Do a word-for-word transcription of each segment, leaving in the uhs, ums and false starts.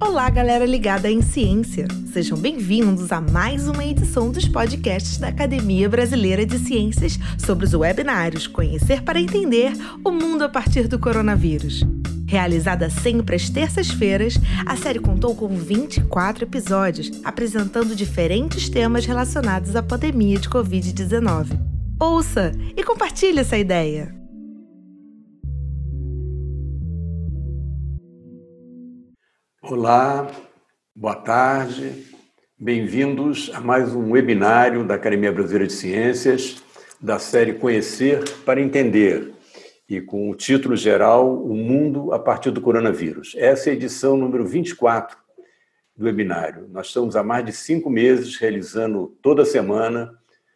Olá, galera ligada em ciência! Sejam bem-vindos a mais uma edição dos podcasts da Academia Brasileira de Ciências sobre os webinários Conhecer para Entender o Mundo a partir do Coronavírus. Realizada sempre às terças-feiras, a série contou com vinte e quatro episódios, apresentando diferentes temas relacionados à pandemia de covid dezenove. Ouça e compartilhe essa ideia! Olá, boa tarde, bem-vindos a mais um webinário da Academia Brasileira de Ciências, da série Conhecer para Entender, e com o título geral O Mundo a partir do Coronavírus. Essa é a edição número vinte e quatro do webinário. Nós estamos há mais de cinco meses realizando toda semana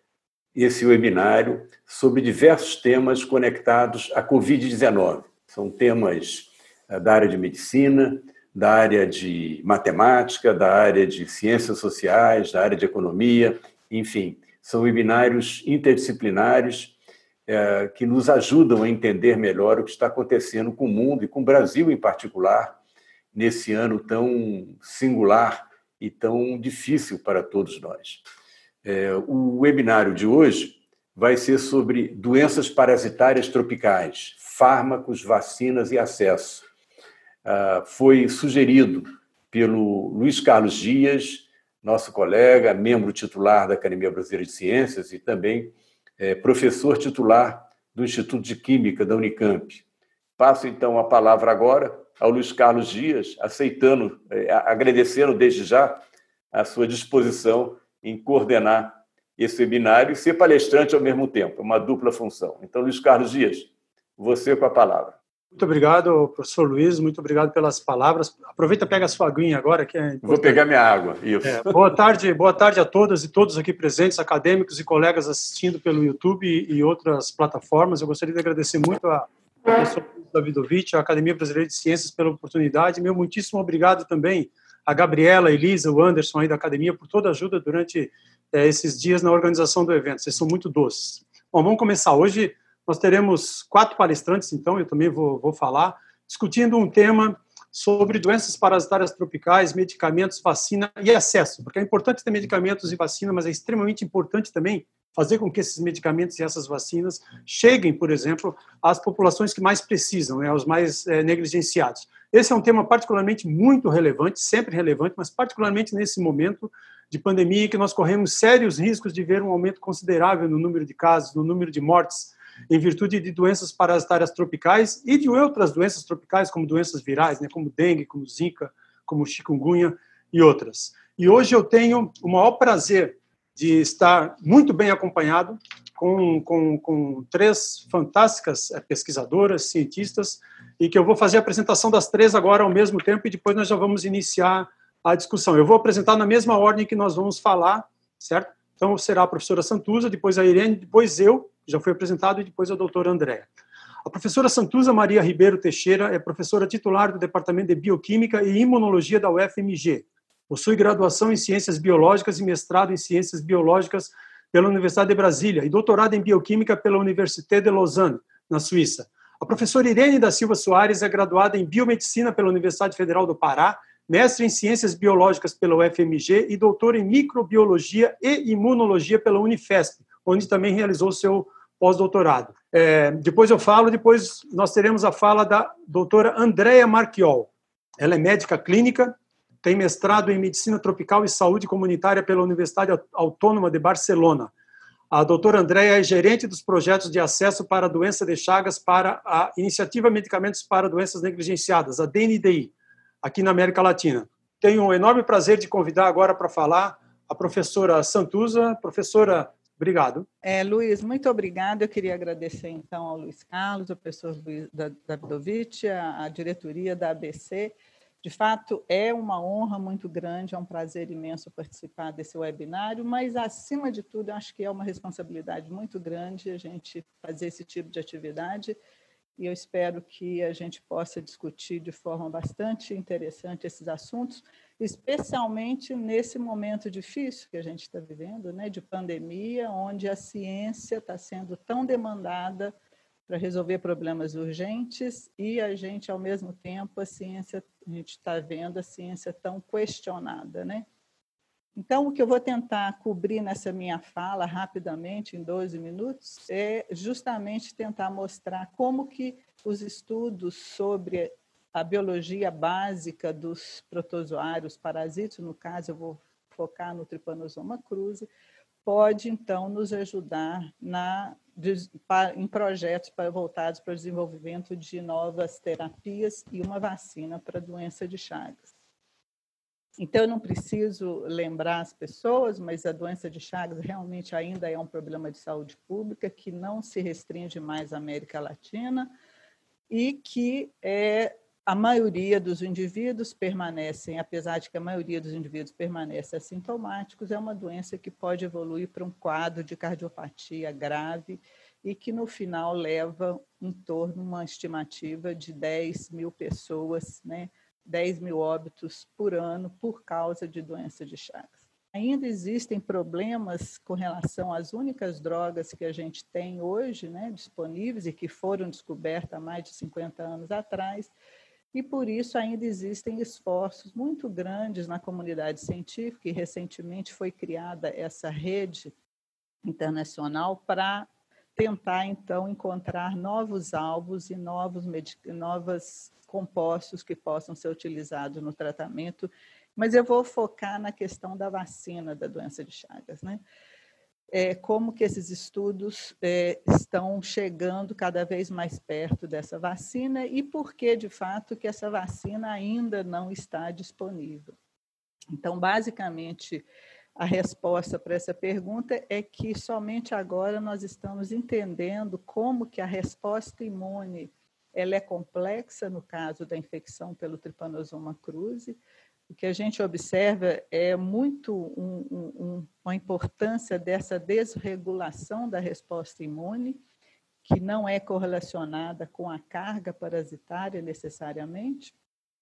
esse webinário sobre diversos temas conectados à covid dezenove. São temas da área de medicina, da área de matemática, da área de ciências sociais, da área de economia, enfim, são webinários interdisciplinares é, que nos ajudam a entender melhor o que está acontecendo com o mundo e com o Brasil em particular, nesse ano tão singular e tão difícil para todos nós. É, o webinário de hoje vai ser sobre doenças parasitárias tropicais, fármacos, vacinas e acesso. Uh, foi sugerido pelo Luiz Carlos Dias, nosso colega, membro titular da Academia Brasileira de Ciências e também é, professor titular do Instituto de Química da Unicamp. Passo, então, a palavra agora ao Luiz Carlos Dias, aceitando, é, agradecendo desde já a sua disposição em coordenar esse webinário e ser palestrante ao mesmo tempo, uma dupla função. Então, Luiz Carlos Dias, você com a palavra. Muito obrigado, professor Luiz, muito obrigado pelas palavras. Aproveita e pega a sua aguinha agora, que é importante. Vou pegar minha água, isso. É, boa tarde, boa tarde a todas e todos aqui presentes, acadêmicos e colegas assistindo pelo YouTube e outras plataformas. Eu gostaria de agradecer muito ao professor Davidovich, à Academia Brasileira de Ciências pela oportunidade. Meu muitíssimo obrigado também a Gabriela, a Elisa, o Anderson aí da Academia por toda a ajuda durante é, esses dias na organização do evento. Vocês são muito doces. Bom, vamos começar hoje. Nós teremos quatro palestrantes, então, eu também vou, vou falar, discutindo um tema sobre doenças parasitárias tropicais, medicamentos, vacina e acesso, porque é importante ter medicamentos e vacina, mas é extremamente importante também fazer com que esses medicamentos e essas vacinas cheguem, por exemplo, às populações que mais precisam, né, aos mais é, negligenciados. Esse é um tema particularmente muito relevante, sempre relevante, mas particularmente nesse momento de pandemia em que nós corremos sérios riscos de ver um aumento considerável no número de casos, no número de mortes, em virtude de doenças parasitárias tropicais e de outras doenças tropicais, como doenças virais, né, como dengue, como zika, como chikungunya e outras. E hoje eu tenho o maior prazer de estar muito bem acompanhado com, com, com três fantásticas pesquisadoras, cientistas, e que eu vou fazer a apresentação das três agora ao mesmo tempo e depois nós já vamos iniciar a discussão. Eu vou apresentar na mesma ordem que nós vamos falar, certo? Então, será a professora Santuza, depois a Irene, depois eu, já foi apresentado, e depois a doutora Andréa. A professora Santuza Maria Ribeiro Teixeira é professora titular do Departamento de Bioquímica e Imunologia da U F M G. Possui graduação em Ciências Biológicas e mestrado em Ciências Biológicas pela Universidade de Brasília e doutorado em Bioquímica pela Université de Lausanne, na Suíça. A professora Irene da Silva Soares é graduada em Biomedicina pela Universidade Federal do Pará, mestre em Ciências Biológicas pela U F M G e doutor em Microbiologia e Imunologia pela Unifesp, onde também realizou seu pós-doutorado. É, depois eu falo, depois nós teremos a fala da doutora Andréa Marchiol. Ela é médica clínica, tem mestrado em Medicina Tropical e Saúde Comunitária pela Universidade Autônoma de Barcelona. A doutora Andréa é gerente dos projetos de acesso para a doença de Chagas para a Iniciativa Medicamentos para Doenças Negligenciadas, a D N D I, aqui na América Latina. Tenho um enorme prazer de convidar agora para falar a professora Santuza. Professora, obrigado. É, Luiz, muito obrigada. Eu queria agradecer, então, ao Luiz Carlos, ao professor Luiz Davidovich, a, a diretoria da A B C. De fato, é uma honra muito grande, é um prazer imenso participar desse webinário, mas, acima de tudo, eu acho que é uma responsabilidade muito grande a gente fazer esse tipo de atividade, e eu espero que a gente possa discutir de forma bastante interessante esses assuntos, especialmente nesse momento difícil que a gente está vivendo, né, de pandemia, onde a ciência está sendo tão demandada para resolver problemas urgentes, e a gente, ao mesmo tempo, a ciência, a gente está vendo a ciência tão questionada, né? Então, o que eu vou tentar cobrir nessa minha fala, rapidamente, em doze minutos, é justamente tentar mostrar como que os estudos sobre a biologia básica dos protozoários parasitos, no caso eu vou focar no Trypanosoma cruzi, pode, então, nos ajudar na, em projetos para, voltados para o desenvolvimento de novas terapias e uma vacina para a doença de Chagas. Então, eu não preciso lembrar as pessoas, mas a doença de Chagas realmente ainda é um problema de saúde pública que não se restringe mais à América Latina e que é, a maioria dos indivíduos permanecem, apesar de que a maioria dos indivíduos permanecem assintomáticos, é uma doença que pode evoluir para um quadro de cardiopatia grave e que, no final, leva em torno de uma estimativa de dez mil pessoas, né? dez mil óbitos por ano por causa de doença de Chagas. Ainda existem problemas com relação às únicas drogas que a gente tem hoje, né, disponíveis e que foram descobertas há mais de cinquenta anos atrás, e por isso ainda existem esforços muito grandes na comunidade científica, e recentemente foi criada essa rede internacional para tentar, então, encontrar novos alvos e novos, novos compostos que possam ser utilizados no tratamento, mas eu vou focar na questão da vacina da doença de Chagas, né? É, como que esses estudos é, estão chegando cada vez mais perto dessa vacina e por que, de fato, que essa vacina ainda não está disponível. Então, basicamente, a resposta para essa pergunta é que somente agora nós estamos entendendo como que a resposta imune ela é complexa no caso da infecção pelo Trypanosoma cruzi. O que a gente observa é muito um, um, uma importância dessa desregulação da resposta imune, que não é correlacionada com a carga parasitária necessariamente,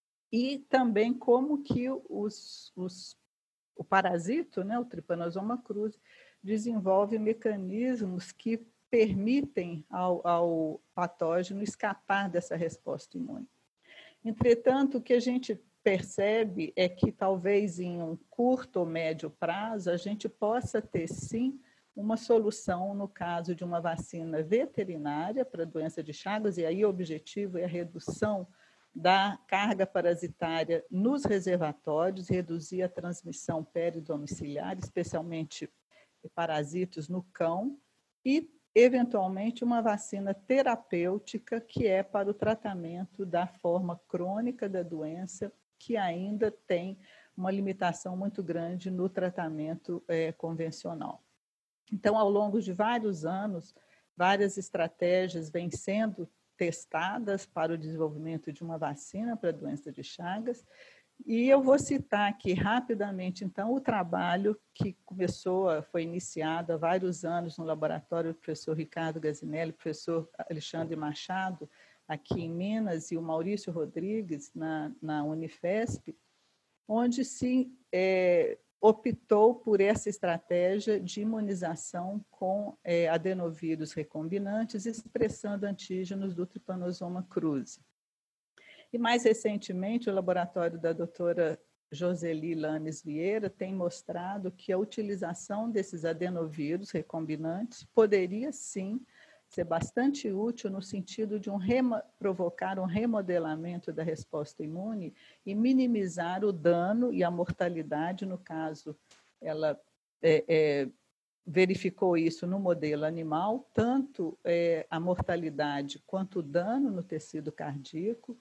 e também como que os, os, o parasito, né, o Trypanosoma cruzi, desenvolve mecanismos que permitem ao, ao patógeno escapar dessa resposta imune. Entretanto, o que a gente percebe é que talvez em um curto ou médio prazo a gente possa ter sim uma solução no caso de uma vacina veterinária para a doença de Chagas, e aí o objetivo é a redução da carga parasitária nos reservatórios, reduzir a transmissão peridomiciliar, especialmente parasitos no cão, e eventualmente uma vacina terapêutica que é para o tratamento da forma crônica da doença, que ainda tem uma limitação muito grande no tratamento é, convencional. Então, ao longo de vários anos, várias estratégias vêm sendo testadas para o desenvolvimento de uma vacina para a doença de Chagas, e eu vou citar aqui rapidamente, então, o trabalho que começou, foi iniciado há vários anos no laboratório do professor Ricardo Gazinelli, professor Alexandre Machado, aqui em Minas, e o Maurício Rodrigues, na, na Unifesp, onde se é, optou por essa estratégia de imunização com é, adenovírus recombinantes, expressando antígenos do Trypanosoma cruzi. E, mais recentemente, o laboratório da doutora Joseli Lanes Vieira tem mostrado que a utilização desses adenovírus recombinantes poderia, sim, ser bastante útil no sentido de um remo- provocar um remodelamento da resposta imune e minimizar o dano e a mortalidade, no caso, ela é, é, verificou isso no modelo animal, tanto é, a mortalidade quanto o dano no tecido cardíaco,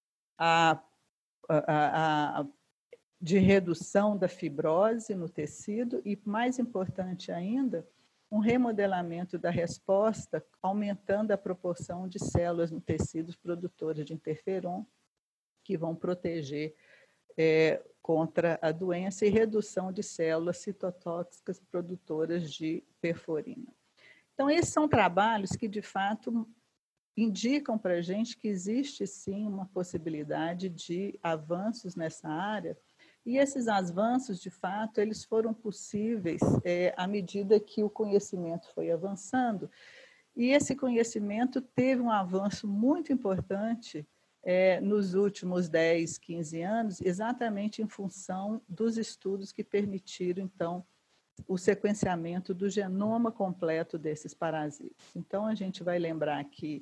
A, a, a, de redução da fibrose no tecido e, mais importante ainda, um remodelamento da resposta, aumentando a proporção de células no tecido produtoras de interferon, que vão proteger é, contra a doença, e redução de células citotóxicas produtoras de perforina. Então, esses são trabalhos que, de fato, indicam para a gente que existe, sim, uma possibilidade de avanços nessa área, e esses avanços, de fato, eles foram possíveis é, à medida que o conhecimento foi avançando, E esse conhecimento teve um avanço muito importante é, nos últimos dez, quinze anos, exatamente em função dos estudos que permitiram, então, o sequenciamento do genoma completo desses parasitas. Então, a gente vai lembrar que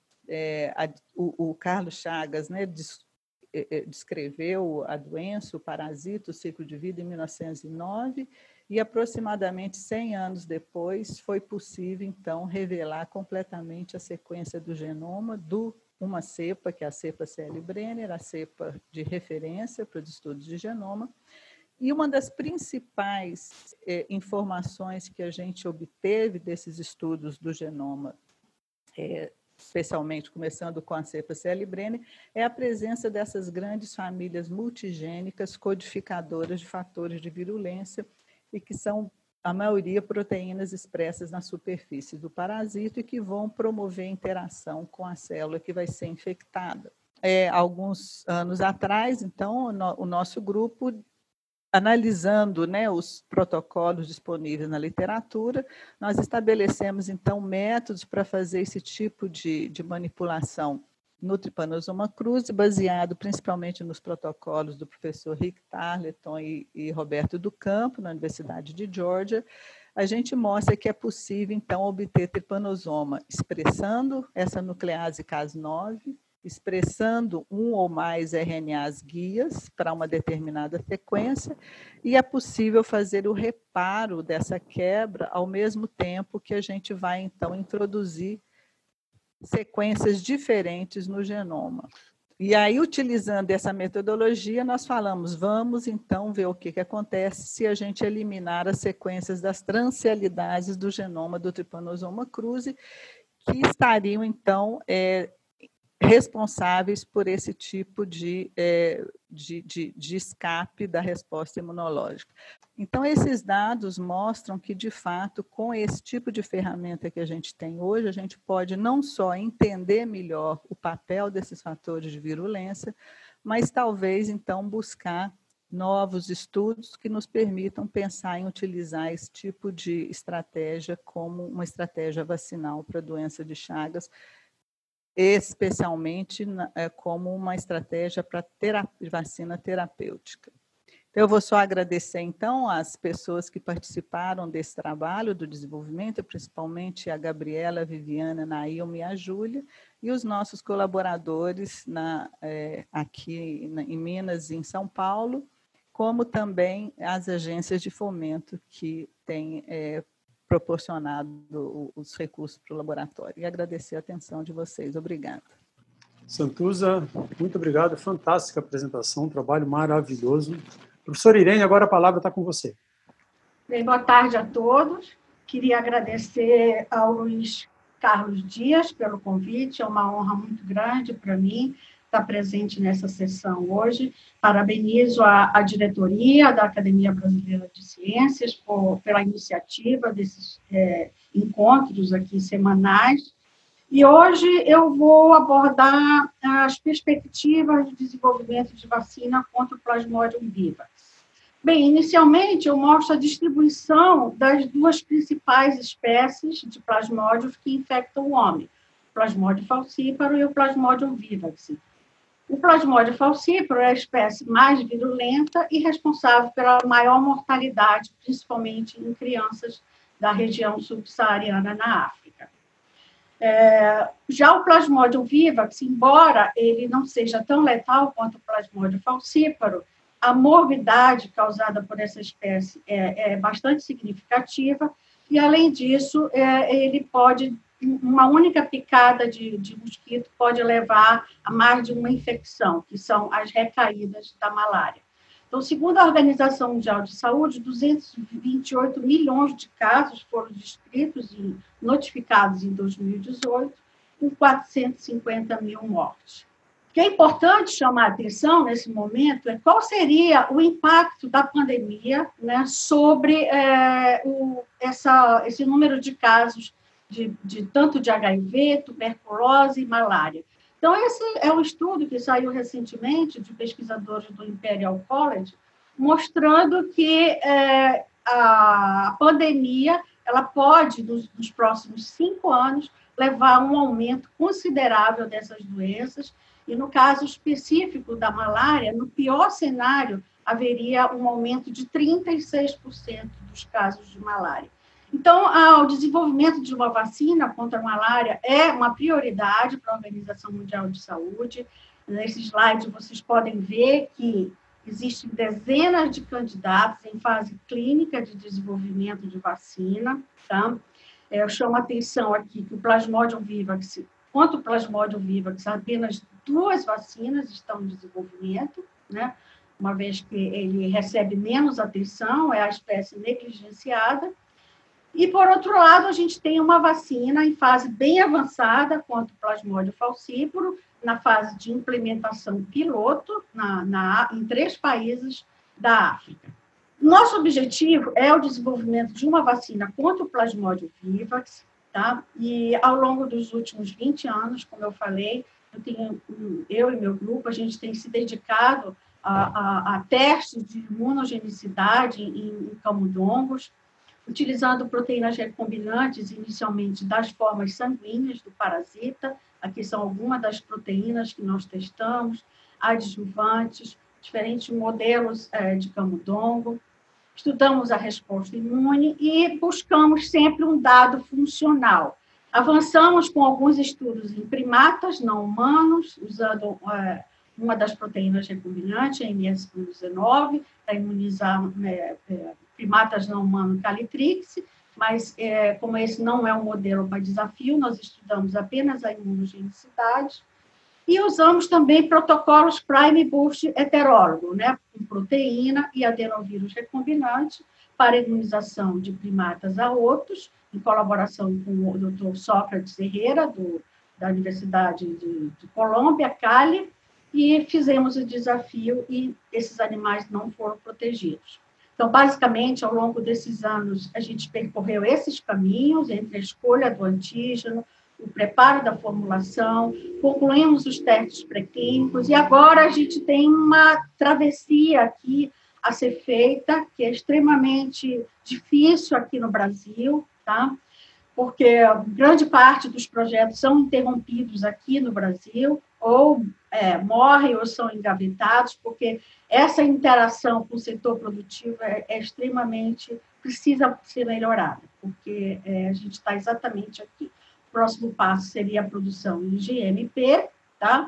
é, a, o, o Carlos Chagas, né, des, é, descreveu a doença, o parasita, o ciclo de vida, em mil novecentos e nove, e aproximadamente cem anos depois foi possível, então, revelar completamente a sequência do genoma do uma cepa, que é a cepa C L. Brenner, a cepa de referência para os estudos de genoma. E uma das principais eh, informações que a gente obteve desses estudos do genoma, eh, especialmente começando com a cepa C L. Brenner, é a presença dessas grandes famílias multigênicas codificadoras de fatores de virulência e que são, a maioria, proteínas expressas na superfície do parasito e que vão promover interação com a célula que vai ser infectada. É, alguns anos atrás, então, o, no, o nosso grupo, analisando, né, os protocolos disponíveis na literatura, nós estabelecemos, então, métodos para fazer esse tipo de, de manipulação no Trypanosoma cruzi, baseado principalmente nos protocolos do professor Rick Tarleton e, e Roberto do Campo, na Universidade de Georgia. A gente mostra que é possível, então, obter Trypanosoma expressando essa nuclease Cas nove, expressando um ou mais R N As guias para uma determinada sequência, e é possível fazer o reparo dessa quebra ao mesmo tempo que a gente vai, então, introduzir sequências diferentes no genoma. E aí, utilizando essa metodologia, nós falamos, vamos então ver o que, que acontece se a gente eliminar as sequências das transcialidases do genoma do Trypanosoma cruzi, que estariam, então, é, responsáveis por esse tipo de, é, de, de, de escape da resposta imunológica. Então, esses dados mostram que, de fato, com esse tipo de ferramenta que a gente tem hoje, a gente pode não só entender melhor o papel desses fatores de virulência, mas talvez, então, buscar novos estudos que nos permitam pensar em utilizar esse tipo de estratégia como uma estratégia vacinal para a doença de Chagas, especialmente como uma estratégia para terapia, vacina terapêutica. Eu vou só agradecer, então, às pessoas que participaram desse trabalho do desenvolvimento, principalmente a Gabriela, a Viviana, a Nailma e a Júlia, e os nossos colaboradores na, é, aqui na, em Minas e em São Paulo, como também as agências de fomento que têm é, proporcionado os recursos para o laboratório. E agradecer a atenção de vocês. Obrigada. Santuza, muito obrigado. Fantástica apresentação, um trabalho maravilhoso. Professora Irene, agora a palavra está com você. Bem, boa tarde a todos. Queria agradecer ao Luiz Carlos Dias pelo convite. É uma honra muito grande para mim estar presente nessa sessão hoje. Parabenizo a, a diretoria da Academia Brasileira de Ciências por, pela iniciativa desses é, encontros aqui semanais. E hoje eu vou abordar as perspectivas de desenvolvimento de vacina contra o Plasmodium vivax. Bem, inicialmente eu mostro a distribuição das duas principais espécies de plasmódios que infectam o homem, o Plasmodium falciparum e o Plasmodium vivax. O Plasmodium falciparum é a espécie mais virulenta e responsável pela maior mortalidade, principalmente em crianças da região subsaariana na África. É, já o Plasmodium vivax, embora ele não seja tão letal quanto o Plasmodium falciparum, a morbidade causada por essa espécie é, é bastante significativa e, além disso, é, ele pode, uma única picada de, de mosquito pode levar a mais de uma infecção, que são as recaídas da malária. Então, segundo a Organização Mundial de Saúde, duzentos e vinte e oito milhões de casos foram descritos e notificados em dois mil e dezoito, com quatrocentos e cinquenta mil mortes. O que é importante chamar a atenção nesse momento é qual seria o impacto da pandemia, né, sobre é, o, essa, esse número de casos de, de tanto de H I V, tuberculose e malária. Então, esse é um estudo que saiu recentemente de pesquisadores do Imperial College, mostrando que é, a pandemia ela pode, nos, nos próximos cinco anos, levar a um aumento considerável dessas doenças. E, no caso específico da malária, no pior cenário, haveria um aumento de trinta e seis por cento dos casos de malária. Então, o desenvolvimento de uma vacina contra a malária é uma prioridade para a Organização Mundial de Saúde. Nesse slide, vocês podem ver que existem dezenas de candidatos em fase clínica de desenvolvimento de vacina. Tá? Eu chamo a atenção aqui que o Plasmodium vivax, quanto o Plasmodium vivax, apenas duas vacinas estão em desenvolvimento, né? Uma vez que ele recebe menos atenção, é a espécie negligenciada. E, por outro lado, a gente tem uma vacina em fase bem avançada contra o Plasmodium falciparum, na fase de implementação piloto na, na, em três países da África. Nosso objetivo é o desenvolvimento de uma vacina contra o Plasmodium vivax, tá? E, ao longo dos últimos vinte anos, como eu falei, eu, tenho, eu e meu grupo, a gente tem se dedicado a, a, a testes de imunogenicidade em, em camundongos, utilizando proteínas recombinantes, inicialmente das formas sanguíneas do parasita. Aqui são algumas das proteínas que nós testamos, adjuvantes, diferentes modelos é, de camundongo. Estudamos a resposta imune e buscamos sempre um dado funcional. Avançamos com alguns estudos em primatas não humanos, usando é, uma das proteínas recombinantes, a M S dezenove, para imunizar é, é, primatas não humanos Calitrix, mas é, como esse não é um modelo para desafio, nós estudamos apenas a imunogenicidade e usamos também protocolos Prime Boost heterólogo, né, com proteína e adenovírus recombinante para imunização de primatas a outros, em colaboração com o doutor Sócrates Herrera, do, da Universidade de, de Colômbia, Cali, e fizemos o desafio e esses animais não foram protegidos. Então, basicamente, ao longo desses anos, a gente percorreu esses caminhos entre a escolha do antígeno, o preparo da formulação, concluímos os testes pré-clínicos e agora a gente tem uma travessia aqui a ser feita, que é extremamente difícil aqui no Brasil, tá? Porque grande parte dos projetos são interrompidos aqui no Brasil, ou é, morrem ou são engavetados, porque essa interação com o setor produtivo é, é extremamente, precisa ser melhorada, porque é, a gente está exatamente aqui. O próximo passo seria a produção em G M P, tá?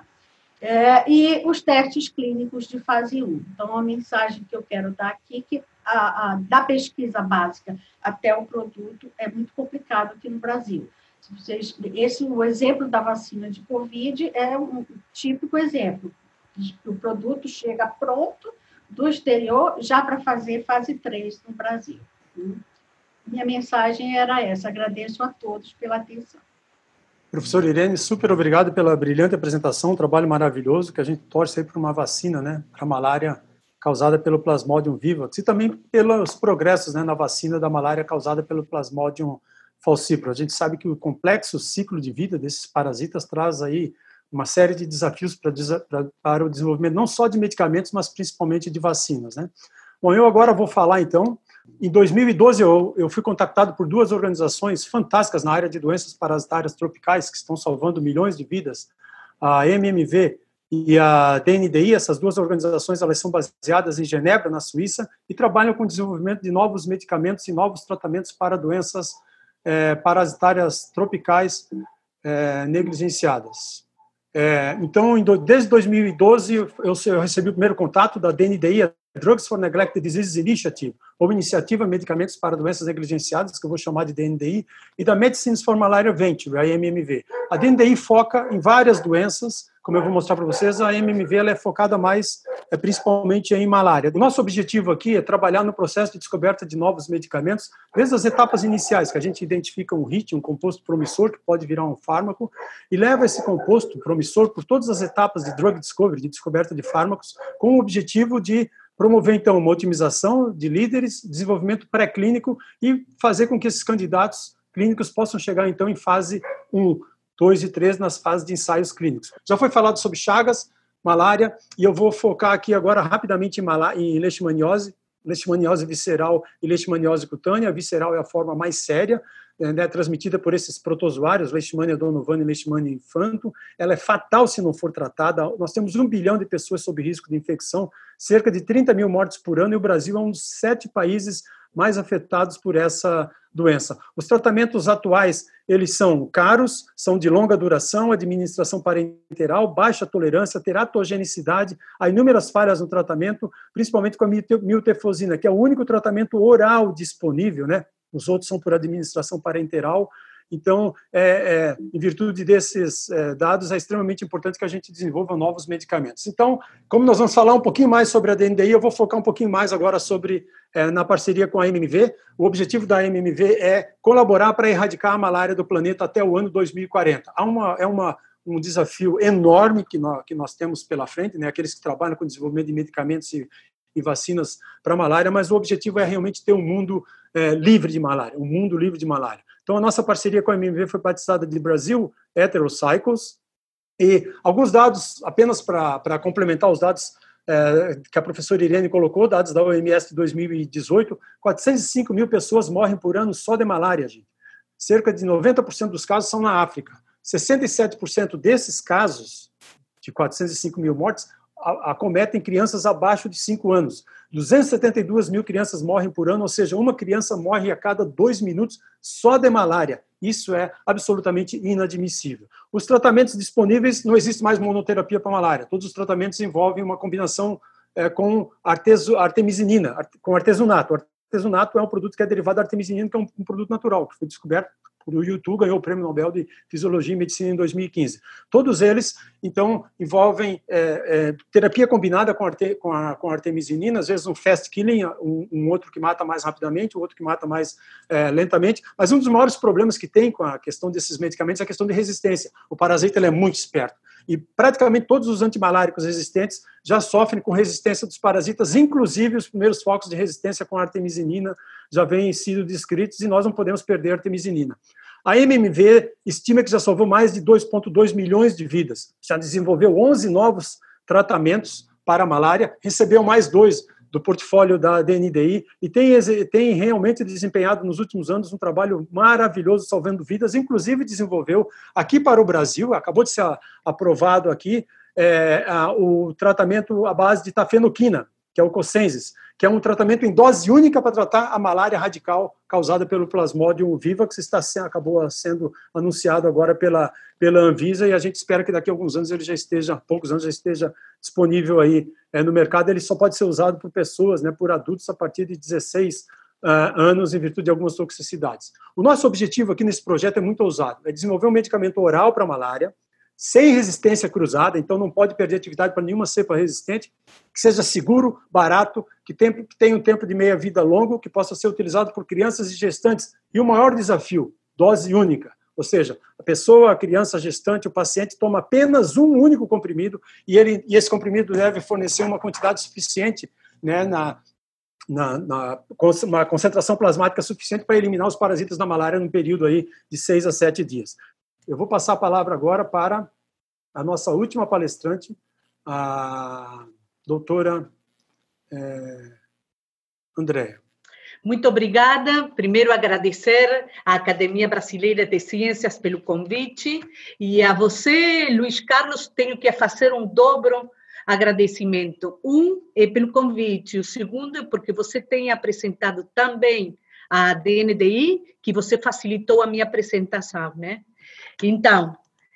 É, e os testes clínicos de fase um. Então, a mensagem que eu quero dar aqui é que a, a, da pesquisa básica até o produto é muito complicado aqui no Brasil. Se vocês, esse, o exemplo da vacina de Covid é um típico exemplo. O produto chega pronto do exterior já para fazer fase três no Brasil. Minha mensagem era essa. Agradeço a todos pela atenção. Professor Irene, super obrigado pela brilhante apresentação, um trabalho maravilhoso, que a gente torce aí para uma vacina, né, para a malária causada pelo Plasmodium vivax, e também pelos progressos, né, na vacina da malária causada pelo Plasmodium falciparum. A gente sabe que o complexo ciclo de vida desses parasitas traz aí uma série de desafios para, para, para o desenvolvimento não só de medicamentos, mas principalmente de vacinas, né? Bom, eu agora vou falar, então. Em dois mil e doze, eu, eu fui contactado por duas organizações fantásticas na área de doenças parasitárias tropicais, que estão salvando milhões de vidas, a M M V e a D N D I. Essas duas organizações, elas são baseadas em Genebra, na Suíça, e trabalham com o desenvolvimento de novos medicamentos e novos tratamentos para doenças é, parasitárias tropicais é, negligenciadas. É, então, em do, desde dois mil e doze, eu, eu recebi o primeiro contato da D N D I, a Drugs for Neglected Diseases Initiative, ou Iniciativa Medicamentos para Doenças Negligenciadas, que eu vou chamar de D N D I, e da Medicines for Malaria Venture, a M M V. A D N D I foca em várias doenças, como eu vou mostrar para vocês. A M M V ela é focada mais, é, principalmente em malária. O nosso objetivo aqui é trabalhar no processo de descoberta de novos medicamentos, desde as etapas iniciais, que a gente identifica um H I T, um composto promissor, que pode virar um fármaco, e leva esse composto promissor por todas as etapas de drug discovery, de descoberta de fármacos, com o objetivo de promover, então, uma otimização de líderes, desenvolvimento pré-clínico e fazer com que esses candidatos clínicos possam chegar, então, em fase um, dois e três, nas fases de ensaios clínicos. Já foi falado sobre Chagas, malária, e eu vou focar aqui agora rapidamente em, malá- em leishmaniose, leishmaniose visceral e leishmaniose cutânea. A visceral é a forma mais séria, né, transmitida por esses protozoários, Leishmania donovani e Leishmania infantum, ela é fatal se não for tratada. Nós temos um bilhão de pessoas sob risco de infecção, cerca de trinta mil mortes por ano, e o Brasil é um dos sete países mais afetados por essa doença. Os tratamentos atuais, eles são caros, são de longa duração, administração parenteral, baixa tolerância, teratogenicidade, há inúmeras falhas no tratamento, principalmente com a miltefosina, que é o único tratamento oral disponível, né? Os outros são por administração parenteral. Então, é, é, em virtude desses é, dados, é extremamente importante que a gente desenvolva novos medicamentos. Então, como nós vamos falar um pouquinho mais sobre a D N D I, eu vou focar um pouquinho mais agora sobre, é, na parceria com a M M V. O objetivo da M M V é colaborar para erradicar a malária do planeta até o ano dois mil e quarenta. Há uma, é uma, um desafio enorme que nós, que nós temos pela frente, né? Aqueles que trabalham com desenvolvimento de medicamentos e, e vacinas para a malária, mas o objetivo é realmente ter um mundo é, livre de malária, um mundo livre de malária. Então, a nossa parceria com a M M V foi batizada de Brasil Heterocycles, e alguns dados, apenas para complementar os dados é, que a professora Irene colocou, dados da O M S de dois mil e dezoito, quatrocentos e cinco mil pessoas morrem por ano só de malária, gente. Cerca de noventa por cento dos casos são na África. sessenta e sete por cento desses casos, de quatrocentos e cinco mil mortes, acometem crianças abaixo de cinco anos. duzentas e setenta e duas mil crianças morrem por ano, ou seja, uma criança morre a cada dois minutos só de malária. Isso é absolutamente inadmissível. Os tratamentos disponíveis, não existe mais monoterapia para malária. Todos os tratamentos envolvem uma combinação é, com arteso, artemisinina, com artesunato. O artesunato é um produto que é derivado da artemisinina, que é um, um produto natural, que foi descoberto o YouTube, ganhou o Prêmio Nobel de Fisiologia e Medicina em dois mil e quinze. Todos eles, então, envolvem é, é, terapia combinada com, arte, com, a, com a artemisinina, às vezes um fast killing, um, um outro que mata mais rapidamente, o outro que mata mais é, lentamente, mas um dos maiores problemas que tem com a questão desses medicamentos é a questão de resistência. O parasita ele é muito esperto. E praticamente todos os antimaláricos existentes já sofrem com resistência dos parasitas, inclusive os primeiros focos de resistência com a artemisinina já vêm sido descritos e nós não podemos perder a artemisinina. A M M V estima que já salvou mais de dois vírgula dois milhões de vidas, já desenvolveu onze novos tratamentos para a malária, recebeu mais dois do portfólio da D N D I e tem, tem realmente desempenhado nos últimos anos um trabalho maravilhoso salvando vidas, inclusive desenvolveu aqui para o Brasil, acabou de ser aprovado aqui, é, a, o tratamento à base de tafenoquina, que é o Cosensis, que é um tratamento em dose única para tratar a malária radical causada pelo Plasmodium vivax, está acabou sendo anunciado agora pela, pela Anvisa, e a gente espera que daqui a alguns anos ele já esteja, poucos anos já esteja disponível aí é, no mercado. Ele só pode ser usado por pessoas, né, por adultos, a partir de dezesseis uh, anos, em virtude de algumas toxicidades. O nosso objetivo aqui nesse projeto é muito ousado, é desenvolver um medicamento oral para a malária, sem resistência cruzada, então não pode perder atividade para nenhuma cepa resistente, que seja seguro, barato, que tenha um tempo de meia-vida longo, que possa ser utilizado por crianças e gestantes. E o maior desafio, dose única, ou seja, a pessoa, a criança, a gestante, o paciente toma apenas um único comprimido e, ele, e esse comprimido deve fornecer uma quantidade suficiente, né, na, na, na uma concentração plasmática suficiente para eliminar os parasitas da malária num período aí de seis a sete dias. Eu vou passar a palavra agora para a nossa última palestrante, a doutora é, Andréa. Muito obrigada. Primeiro, agradecer à Academia Brasileira de Ciências pelo convite e a você, Luiz Carlos, tenho que fazer um dobro agradecimento. Um é pelo convite, o segundo é porque você tem apresentado também a D N D I, que você facilitou a minha apresentação, né? Então,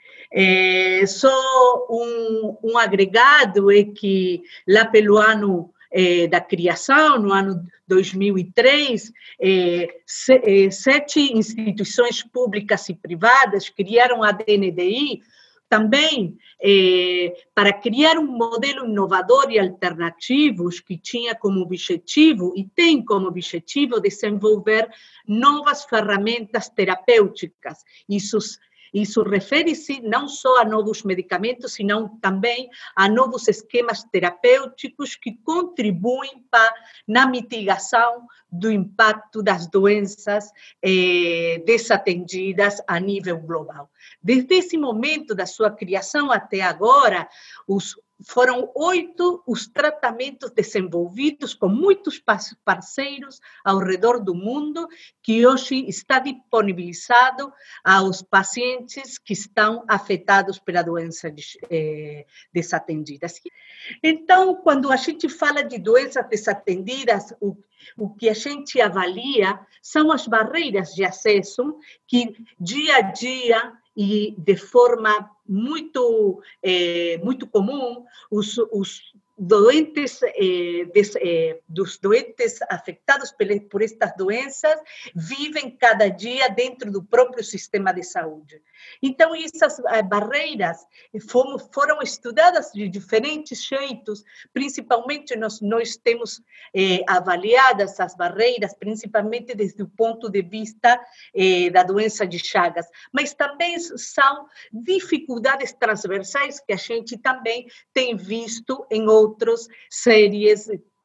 é, só um, um agregado é que lá pelo ano é, da criação, no ano dois mil e três, é, se, é, sete instituições públicas e privadas criaram a D N D I também é, para criar um modelo inovador e alternativo que tinha como objetivo, e tem como objetivo, desenvolver novas ferramentas terapêuticas. Isso Isso refere-se não só a novos medicamentos, senão também a novos esquemas terapêuticos que contribuem para, na mitigação do impacto das doenças eh, desatendidas a nível global. Desde esse momento da sua criação até agora, os foram oito os tratamentos desenvolvidos com muitos parceiros ao redor do mundo, que hoje está disponibilizado aos pacientes que estão afetados pela doença eh, desatendidas. Então, quando a gente fala de doenças desatendidas, o, o que a gente avalia são as barreiras de acesso que, dia a dia, e de forma muito, eh, muito comum, os, os doentes, eh, des, eh, dos doentes afetados por, por estas doenças vivem cada dia dentro do próprio sistema de saúde. Então, essas eh, barreiras foram, foram estudadas de diferentes jeitos, principalmente nós, nós temos eh, avaliadas as barreiras, principalmente desde o ponto de vista eh, da doença de Chagas, mas também são dificuldades transversais que a gente também tem visto em outras outras séries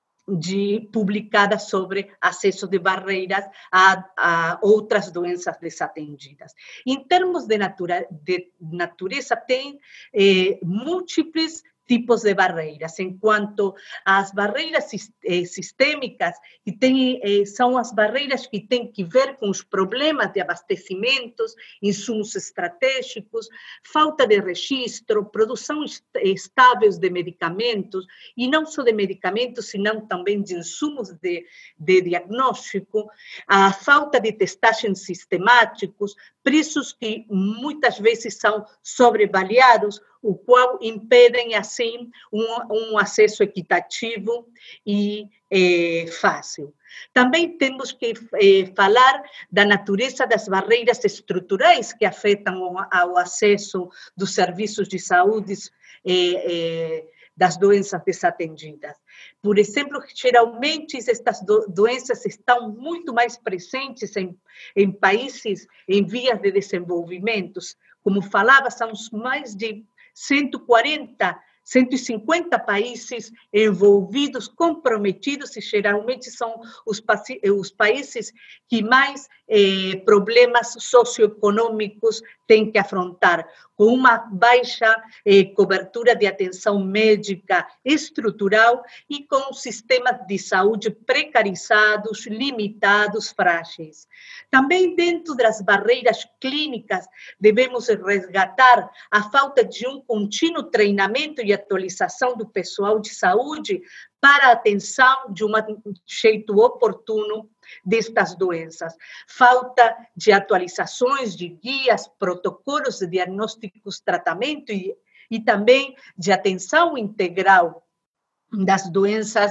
de, publicadas sobre acesso de barreiras a, a outras doenças desatendidas. Em termos de, natura, de natureza, tem eh, múltiplos tipos de barreiras, enquanto as barreiras eh, sistêmicas que tem, eh, são as barreiras que têm que ver com os problemas de abastecimentos, insumos estratégicos, falta de registro, produção est estável de medicamentos, e não só de medicamentos, senão também de insumos de, de diagnóstico, a falta de testagens sistemáticos, preços que muitas vezes são sobreavaliados, o qual impedem, assim, um, um acesso equitativo e eh, fácil. Também temos que eh, falar da natureza das barreiras estruturais que afetam ao, ao acesso dos serviços de saúde eh, eh, das doenças desatendidas. Por exemplo, geralmente estas do, doenças estão muito mais presentes em, em países em vias de desenvolvimento. Como falava, são mais de cento e quarenta, cento e cinquenta países envolvidos, comprometidos, e geralmente são os, os países que mais eh, problemas socioeconômicos têm que afrontar, com uma baixa eh, cobertura de atenção médica estrutural e com sistemas de saúde precarizados, limitados, frágeis. Também dentro das barreiras clínicas, devemos resgatar a falta de um contínuo treinamento e atualização do pessoal de saúde para a atenção de um jeito oportuno destas doenças. Falta de atualizações de guias, protocolos de diagnósticos, tratamento e, e também de atenção integral das doenças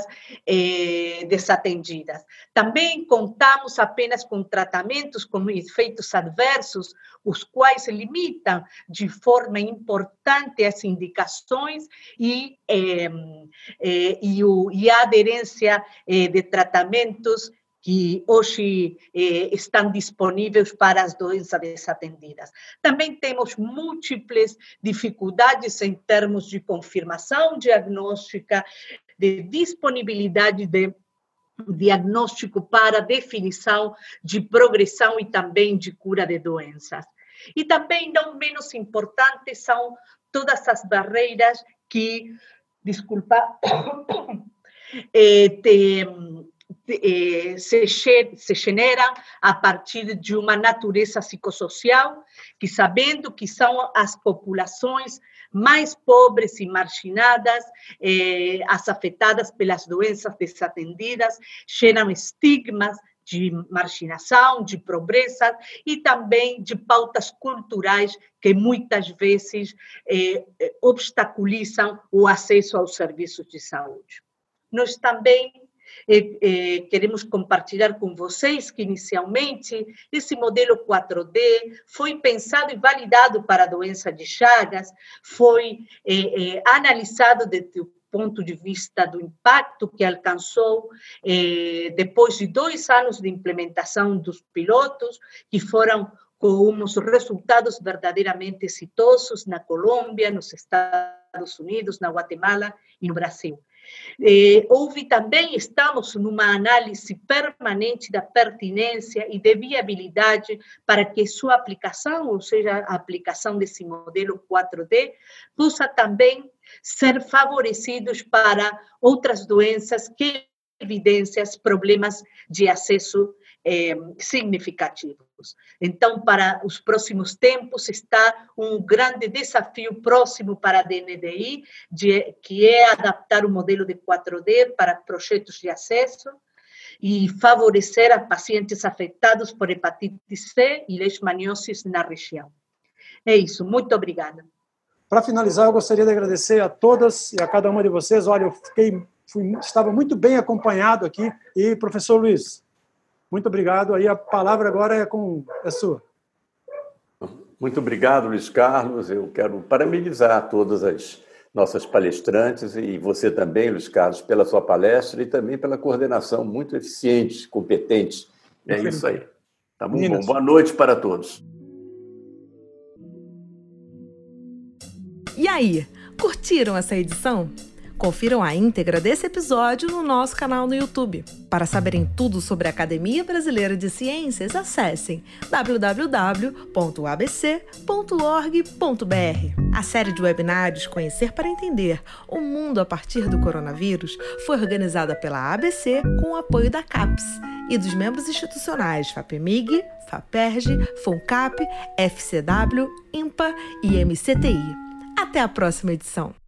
eh, desatendidas. Também contamos apenas com tratamentos com efeitos adversos, os quais limitam de forma importante as indicações e, eh, eh, e, o, e a aderência eh, de tratamentos que hoje eh, estão disponíveis para as doenças desatendidas. Também temos múltiplas dificuldades em termos de confirmação diagnóstica, de disponibilidade de diagnóstico para definição de progressão e também de cura de doenças. E também, não menos importante, são todas as barreiras que, desculpa, eh, te, Se, se generam a partir de uma natureza psicossocial, que sabendo que são as populações mais pobres e marginadas, eh, as afetadas pelas doenças desatendidas, geram estigmas de marginação, de pobreza e também de pautas culturais que muitas vezes eh, obstaculizam o acesso aos serviços de saúde. Nós também Eh, eh, queremos compartilhar com vocês que, inicialmente, esse modelo quatro D foi pensado e validado para a doença de Chagas, foi eh, eh, analisado desde o ponto de vista do impacto que alcançou eh, depois de dois anos de implementação dos pilotos, que foram com uns resultados verdadeiramente exitosos na Colômbia, nos Estados Unidos, na Guatemala e no Brasil. Eh, houve também, estamos numa análise permanente da pertinência e de viabilidade para que sua aplicação, ou seja, a aplicação desse modelo quatro D, possa também ser favorecidos para outras doenças que evidenciam problemas de acesso eh, significativos. Então, para os próximos tempos, está um grande desafio próximo para a D N D I, de, que é adaptar o modelo de quatro D para projetos de acesso e favorecer a pacientes afetados por hepatite C e leishmaniose na região. É isso, muito obrigada. Para finalizar, eu gostaria de agradecer a todas e a cada uma de vocês. Olha, eu fiquei, fui, estava muito bem acompanhado aqui. E, professor Luiz, muito obrigado. Aí a palavra agora é, com, é sua. Muito obrigado, Luiz Carlos. Eu quero parabenizar todas as nossas palestrantes e você também, Luiz Carlos, pela sua palestra e também pela coordenação muito eficiente, competente. É isso aí. Tá bom? Bom, boa noite para todos. E aí, curtiram essa edição? Confiram a íntegra desse episódio no nosso canal no YouTube. Para saberem tudo sobre a Academia Brasileira de Ciências, acessem w w w ponto a b c ponto org ponto b r. A série de webinários Conhecer para Entender o Mundo a Partir do Coronavírus foi organizada pela A B C com o apoio da CAPES e dos membros institucionais FAPEMIG, FAPERJ, FONCAP, F C W, INPA e M C T I. Até a próxima edição!